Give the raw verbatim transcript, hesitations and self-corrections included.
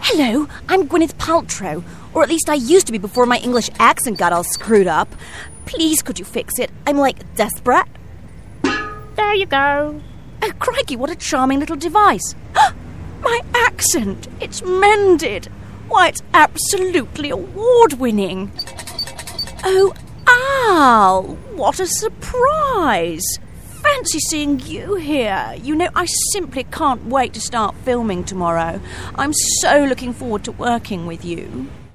Hello, I'm Gwyneth Paltrow. Or at least I used to be before my English accent got all screwed up. Please, could you fix it? I'm, like, desperate. There you go. Oh, crikey, what a charming little device. My accent! It's mended. Why, it's absolutely award-winning. Oh, Al, what a surprise. Fancy seeing you here. You know, I simply can't wait to start filming tomorrow. I'm so looking forward to working with you.